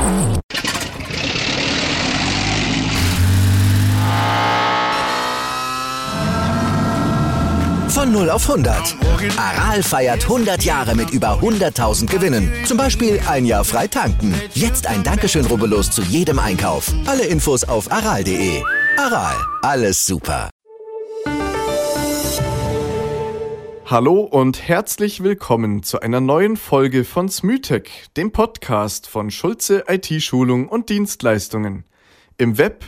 Von 0 auf 100. Aral feiert 100 Jahre mit über 100.000 Gewinnen. Zum Beispiel ein Jahr frei tanken. Jetzt ein Dankeschön, rubbellos zu jedem Einkauf. Alle Infos auf aral.de. Aral, alles super. Hallo und herzlich willkommen zu einer neuen Folge von Smytec, dem Podcast von Schulze IT-Schulung und Dienstleistungen. Im Web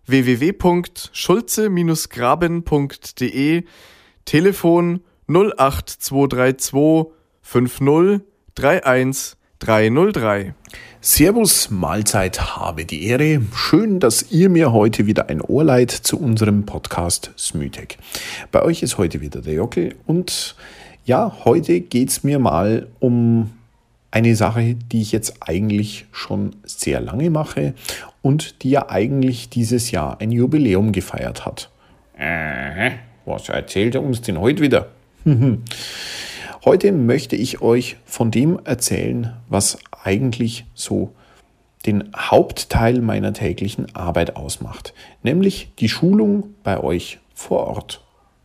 www.schulze-graben.de, Telefon 08232 50 31 303. Servus, Mahlzeit, habe die Ehre. Schön, dass ihr mir heute wieder ein Ohr leiht zu unserem Podcast Smytec. Bei euch ist heute wieder der Jockel und ja, heute geht es mir mal um eine Sache, die ich jetzt eigentlich schon sehr lange mache und die ja eigentlich dieses Jahr ein Jubiläum gefeiert hat. Was erzählt er uns denn heute wieder? Heute möchte ich euch von dem erzählen, was eigentlich so den Hauptteil meiner täglichen Arbeit ausmacht, nämlich die Schulung bei euch vor Ort.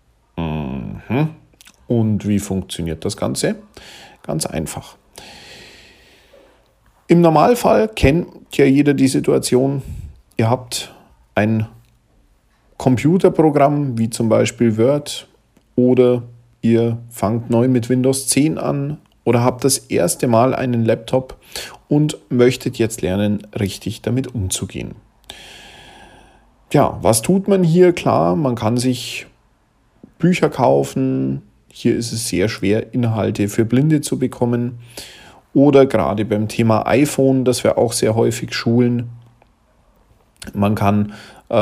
Und wie funktioniert das Ganze? Ganz einfach. Im Normalfall kennt ja jeder die Situation, ihr habt ein Computerprogramm wie zum Beispiel Word oder ihr fangt neu mit Windows 10 an oder habt das erste Mal einen Laptop und möchtet jetzt lernen, richtig damit umzugehen. Ja, was tut man hier? Klar, man kann sich Bücher kaufen. Hier ist es sehr schwer, Inhalte für Blinde zu bekommen. Oder gerade beim Thema iPhone, das wir auch sehr häufig schulen. Man kann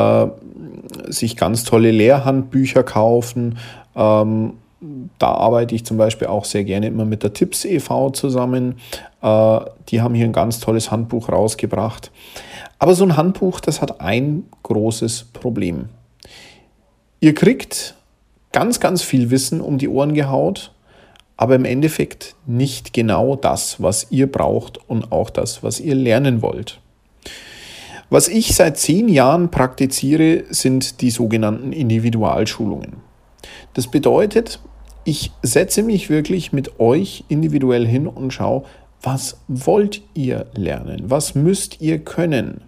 sich ganz tolle Lehrhandbücher kaufen. Da arbeite ich zum Beispiel auch sehr gerne immer mit der Tipps e.V. zusammen. Die haben hier ein ganz tolles Handbuch rausgebracht. Aber so ein Handbuch, das hat ein großes Problem. Ihr kriegt ganz, ganz viel Wissen um die Ohren gehaut, aber im Endeffekt nicht genau das, was ihr braucht und auch das, was ihr lernen wollt. Was ich seit 10 Jahren praktiziere, sind die sogenannten Individualschulungen. Das bedeutet, ich setze mich wirklich mit euch individuell hin und schaue, was wollt ihr lernen? Was müsst ihr können?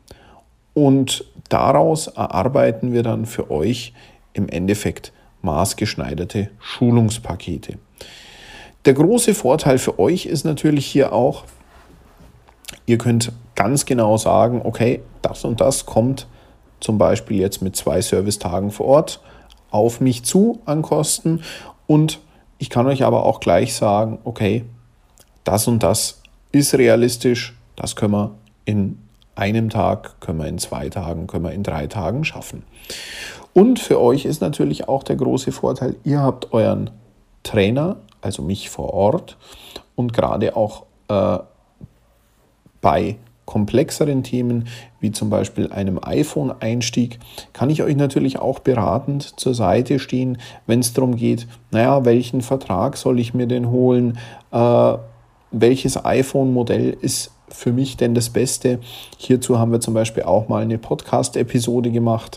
Und daraus erarbeiten wir dann für euch im Endeffekt maßgeschneiderte Schulungspakete. Der große Vorteil für euch ist natürlich hier auch, ihr könnt ganz genau sagen, okay, das und das kommt zum Beispiel jetzt mit 2 Servicetagen vor Ort auf mich zu an Kosten und ich kann euch aber auch gleich sagen, okay, das und das ist realistisch, das können wir in einem Tag, können wir in 2 Tagen, können wir in 3 Tagen schaffen. Und für euch ist natürlich auch der große Vorteil, ihr habt euren Trainer, also mich vor Ort und gerade auch bei komplexeren Themen, wie zum Beispiel einem iPhone-Einstieg, kann ich euch natürlich auch beratend zur Seite stehen, wenn es darum geht, welchen Vertrag soll ich mir denn holen, welches iPhone-Modell ist für mich denn das Beste. Hierzu haben wir zum Beispiel auch mal eine Podcast-Episode gemacht.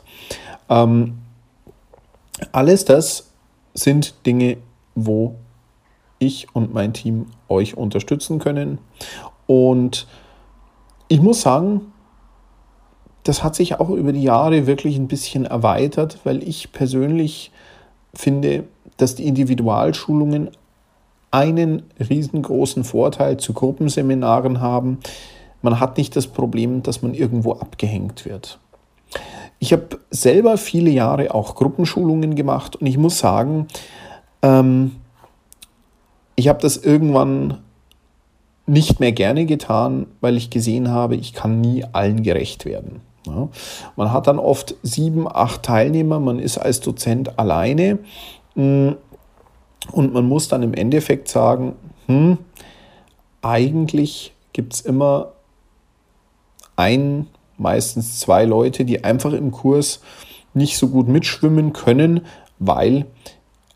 Alles das sind Dinge, wo ich und mein Team euch unterstützen können. Und ich muss sagen, das hat sich auch über die Jahre wirklich ein bisschen erweitert, weil ich persönlich finde, dass die Individualschulungen einen riesengroßen Vorteil zu Gruppenseminaren haben. Man hat nicht das Problem, dass man irgendwo abgehängt wird. Ich habe selber viele Jahre auch Gruppenschulungen gemacht und ich muss sagen, ich habe das irgendwann nicht mehr gerne getan, weil ich gesehen habe, ich kann nie allen gerecht werden. Ja, man hat dann oft 7, 8 Teilnehmer, man ist als Dozent alleine und man muss dann im Endeffekt sagen, eigentlich gibt es immer meistens 2 Leute, die einfach im Kurs nicht so gut mitschwimmen können, weil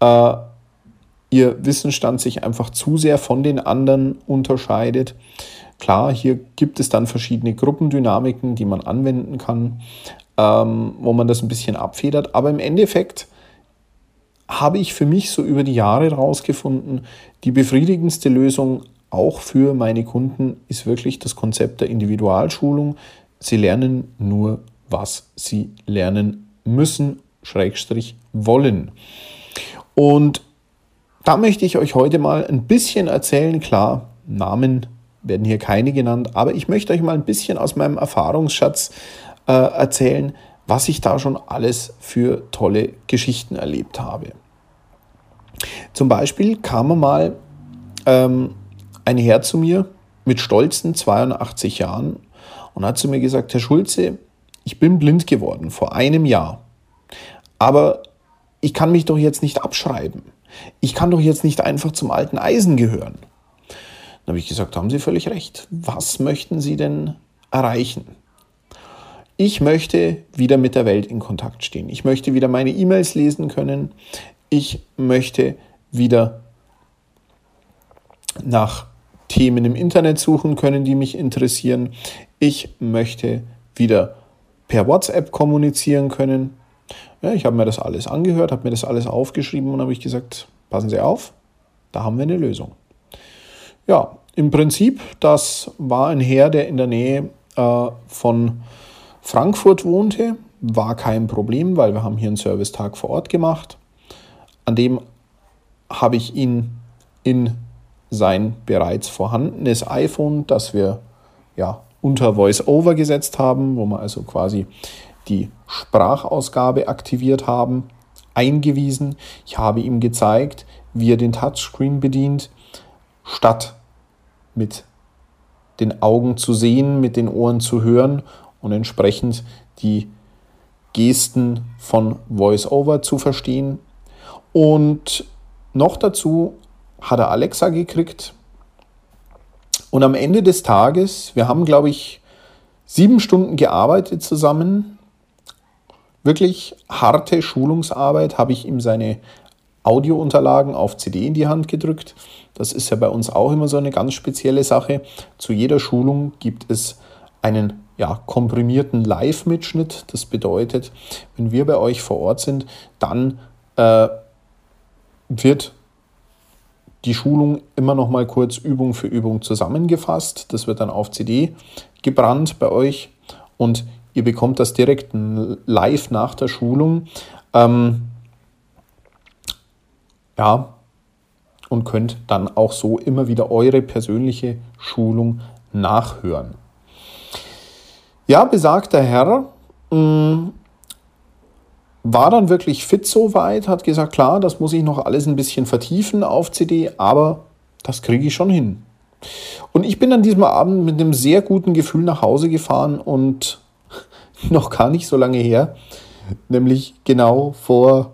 ihr Wissensstand sich einfach zu sehr von den anderen unterscheidet. Klar, hier gibt es dann verschiedene Gruppendynamiken, die man anwenden kann, wo man das ein bisschen abfedert. Aber im Endeffekt habe ich für mich so über die Jahre herausgefunden, die befriedigendste Lösung auch für meine Kunden ist wirklich das Konzept der Individualschulung. Sie lernen nur, was sie lernen müssen, wollen. Und da möchte ich euch heute mal ein bisschen erzählen. Klar, Namen werden hier keine genannt, aber ich möchte euch mal ein bisschen aus meinem Erfahrungsschatz erzählen, was ich da schon alles für tolle Geschichten erlebt habe. Zum Beispiel kam mal ein Herr zu mir mit stolzen 82 Jahren und hat zu mir gesagt, Herr Schulze, ich bin blind geworden vor einem Jahr, aber ich kann mich doch jetzt nicht abschreiben. Ich kann doch jetzt nicht einfach zum alten Eisen gehören. Dann habe ich gesagt, haben Sie völlig recht. Was möchten Sie denn erreichen? Ich möchte wieder mit der Welt in Kontakt stehen. Ich möchte wieder meine E-Mails lesen können. Ich möchte wieder nach Themen im Internet suchen können, die mich interessieren. Ich möchte wieder per WhatsApp kommunizieren können. Ja, ich habe mir das alles angehört, habe mir das alles aufgeschrieben und habe ich gesagt, passen Sie auf, da haben wir eine Lösung. Ja, im Prinzip, das war ein Herr, der in der Nähe von Frankfurt wohnte. War kein Problem, weil wir haben hier einen Servicetag vor Ort gemacht. An dem habe ich ihn in sein bereits vorhandenes iPhone, das wir unter VoiceOver gesetzt haben, wo wir also quasi die Sprachausgabe aktiviert haben, eingewiesen. Ich habe ihm gezeigt, wie er den Touchscreen bedient, statt mit den Augen zu sehen, mit den Ohren zu hören und entsprechend die Gesten von VoiceOver zu verstehen. Und noch dazu hat er Alexa gekriegt. Und am Ende des Tages, wir haben, glaube ich, 7 Stunden gearbeitet zusammen, wirklich harte Schulungsarbeit, habe ich ihm seine Audiounterlagen auf CD in die Hand gedrückt. Das ist ja bei uns auch immer so eine ganz spezielle Sache. Zu jeder Schulung gibt es einen komprimierten Live-Mitschnitt. Das bedeutet, wenn wir bei euch vor Ort sind, dann wird die Schulung immer noch mal kurz Übung für Übung zusammengefasst. Das wird dann auf CD gebrannt bei euch und ihr bekommt das direkt live nach der Schulung. Und könnt dann auch so immer wieder eure persönliche Schulung nachhören. Ja, besagter Herr war dann wirklich fit soweit, hat gesagt, klar, das muss ich noch alles ein bisschen vertiefen auf CD, aber das kriege ich schon hin. Und ich bin an diesem Abend mit einem sehr guten Gefühl nach Hause gefahren und noch gar nicht so lange her, nämlich genau vor,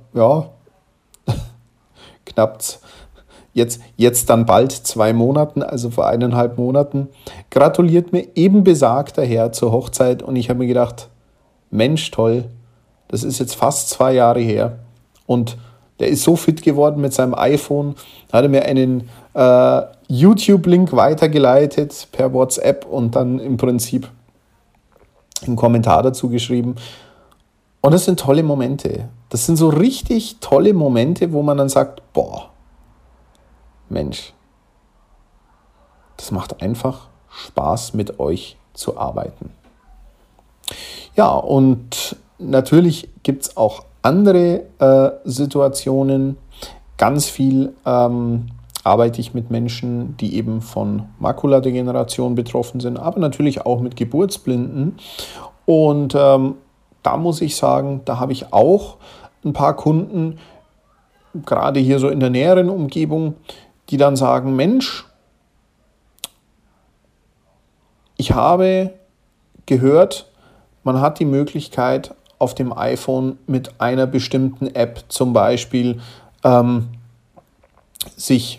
knapp jetzt dann bald 2 Monaten, also vor 1,5 Monaten, gratuliert mir eben besagter Herr zur Hochzeit und ich habe mir gedacht, Mensch, toll, das ist jetzt fast 2 Jahre her und der ist so fit geworden mit seinem iPhone, hat er mir einen YouTube-Link weitergeleitet per WhatsApp und dann im Prinzip einen Kommentar dazu geschrieben. Und das sind tolle Momente. Das sind so richtig tolle Momente, wo man dann sagt, boah, Mensch, das macht einfach Spaß, mit euch zu arbeiten. Ja, und natürlich gibt es auch andere Situationen. Ganz viel arbeite ich mit Menschen, die eben von Makuladegeneration betroffen sind, aber natürlich auch mit Geburtsblinden. Und da muss ich sagen, da habe ich auch ein paar Kunden, gerade hier so in der näheren Umgebung, die dann sagen, Mensch, ich habe gehört, man hat die Möglichkeit, auf dem iPhone mit einer bestimmten App zum Beispiel sich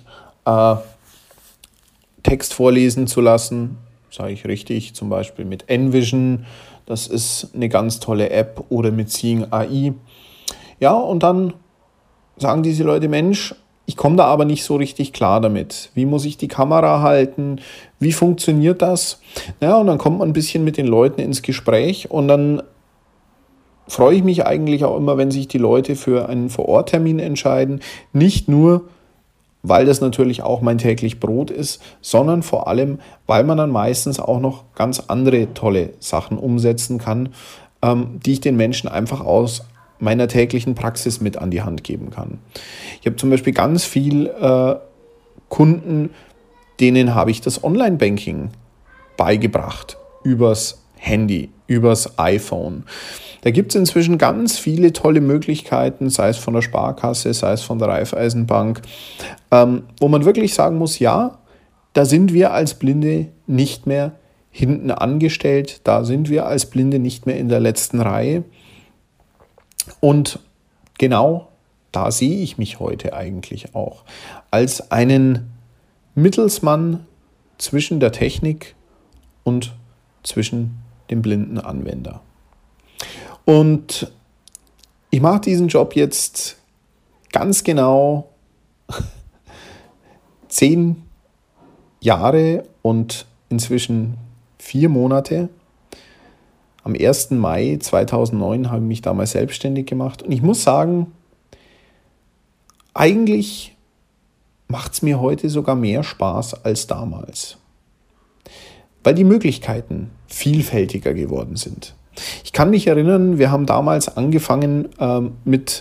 Text vorlesen zu lassen, sage ich richtig, zum Beispiel mit Envision, das ist eine ganz tolle App, oder mit Seeing AI. Ja, und dann sagen diese Leute, Mensch, Ich komme da aber nicht so richtig klar damit. Wie muss ich die Kamera halten? Wie funktioniert das? Ja, und dann kommt man ein bisschen mit den Leuten ins Gespräch und dann freue ich mich eigentlich auch immer, wenn sich die Leute für einen Vor-Ort-Termin entscheiden. Nicht nur, weil das natürlich auch mein täglich Brot ist, sondern vor allem, weil man dann meistens auch noch ganz andere tolle Sachen umsetzen kann, die ich den Menschen einfach aus meiner täglichen Praxis mit an die Hand geben kann. Ich habe zum Beispiel ganz viel Kunden, denen habe ich das Online-Banking beigebracht, übers Handy, übers iPhone. Da gibt es inzwischen ganz viele tolle Möglichkeiten, sei es von der Sparkasse, sei es von der Raiffeisenbank, wo man wirklich sagen muss, ja, da sind wir als Blinde nicht mehr hinten angestellt, da sind wir als Blinde nicht mehr in der letzten Reihe. Und genau da sehe ich mich heute eigentlich auch, als einen Mittelsmann zwischen der Technik und zwischen dem blinden Anwender. Und ich mache diesen Job jetzt ganz genau 10 Jahre und inzwischen 4 Monate. Am 1. Mai 2009 habe ich mich damals selbstständig gemacht. Und ich muss sagen, eigentlich macht es mir heute sogar mehr Spaß als damals, weil die Möglichkeiten vielfältiger geworden sind. Ich kann mich erinnern, wir haben damals angefangen mit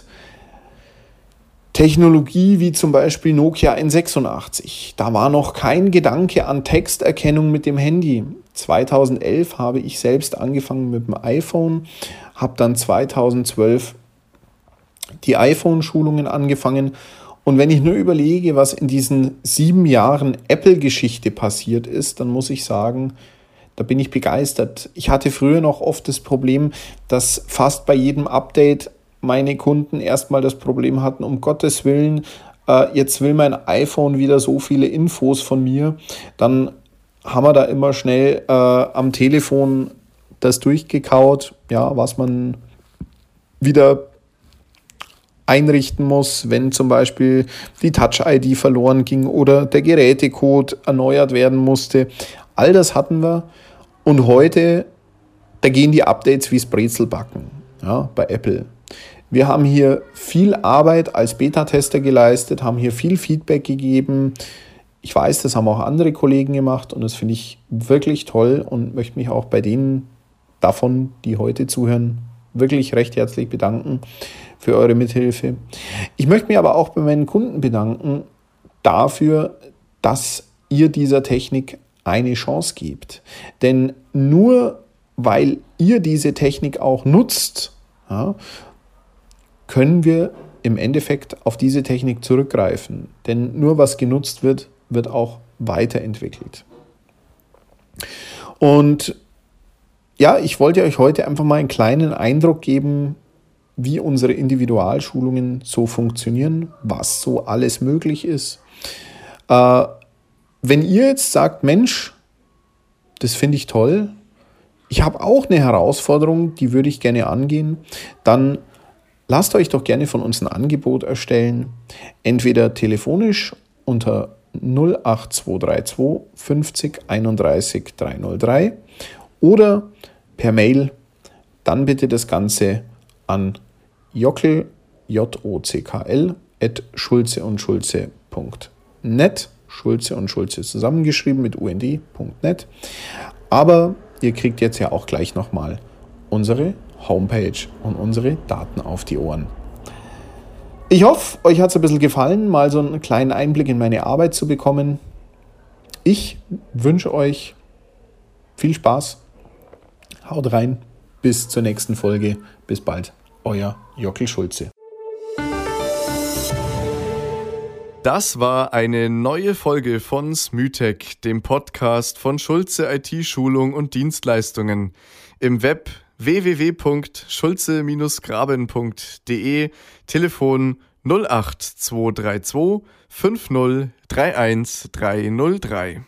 Technologie wie zum Beispiel Nokia N86. Da war noch kein Gedanke an Texterkennung mit dem Handy. 2011 habe ich selbst angefangen mit dem iPhone, habe dann 2012 die iPhone-Schulungen angefangen. Und wenn ich nur überlege, was in diesen 7 Jahren Apple-Geschichte passiert ist, dann muss ich sagen, da bin ich begeistert. Ich hatte früher noch oft das Problem, dass fast bei jedem Update meine Kunden erstmal das Problem hatten, um Gottes Willen, jetzt will mein iPhone wieder so viele Infos von mir. Dann haben wir da immer schnell am Telefon das durchgekaut, ja, was man wieder einrichten muss, wenn zum Beispiel die Touch-ID verloren ging oder der Gerätecode erneuert werden musste. All das hatten wir. Und heute, da gehen die Updates wie's Brezelbacken, ja, bei Apple. Wir haben hier viel Arbeit als Beta-Tester geleistet, haben hier viel Feedback gegeben. Ich weiß, das haben auch andere Kollegen gemacht und das finde ich wirklich toll und möchte mich auch bei denen davon, die heute zuhören, wirklich recht herzlich bedanken für eure Mithilfe. Ich möchte mich aber auch bei meinen Kunden bedanken dafür, dass ihr dieser Technik eine Chance gebt. Denn nur weil ihr diese Technik auch nutzt, ja, können wir im Endeffekt auf diese Technik zurückgreifen. Denn nur was genutzt wird, wird auch weiterentwickelt. Und ja, ich wollte euch heute einfach mal einen kleinen Eindruck geben, wie unsere Individualschulungen so funktionieren, was so alles möglich ist. Wenn ihr jetzt sagt, Mensch, das finde ich toll, ich habe auch eine Herausforderung, die würde ich gerne angehen, dann lasst euch doch gerne von uns ein Angebot erstellen, entweder telefonisch unter 08232 50 31 303 oder per Mail, dann bitte das Ganze an jockl, jockl, @schulze-und-schulze.net, Schulze und Schulze zusammengeschrieben mit und.net. Aber ihr kriegt jetzt ja auch gleich nochmal unsere Homepage und unsere Daten auf die Ohren. Ich hoffe, euch hat es ein bisschen gefallen, mal so einen kleinen Einblick in meine Arbeit zu bekommen. Ich wünsche euch viel Spaß. Haut rein. Bis zur nächsten Folge. Bis bald. Euer Jockl Schulze. Das war eine neue Folge von Smütech, dem Podcast von Schulze IT-Schulung und Dienstleistungen. Im Web www.schulze-graben.de, Telefon 08232 50 31 303.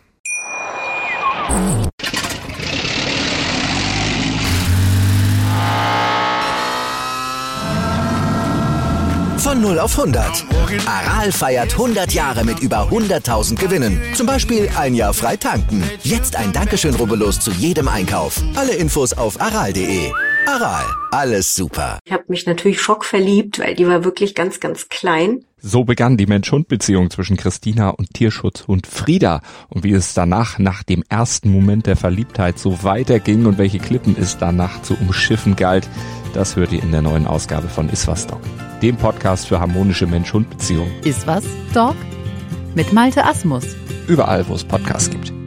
Von Von 0 auf 100. Aral feiert 100 Jahre mit über 100.000 Gewinnen. Zum Beispiel ein Jahr frei tanken. Jetzt ein Dankeschön, rubbellos zu jedem Einkauf. Alle Infos auf aral.de. Aral, alles super. Ich habe mich natürlich schockverliebt, weil die war wirklich ganz, ganz klein. So begann die Mensch-Hund-Beziehung zwischen Christina und Tierschutzhund Frieda. Und wie es danach, nach dem ersten Moment der Verliebtheit, so weiterging und welche Klippen es danach zu umschiffen galt, das hört ihr in der neuen Ausgabe von Iswas Dog, dem Podcast für harmonische Mensch-Hund-Beziehungen. Iswas Dog? Mit Malte Asmus. Überall, wo es Podcasts gibt.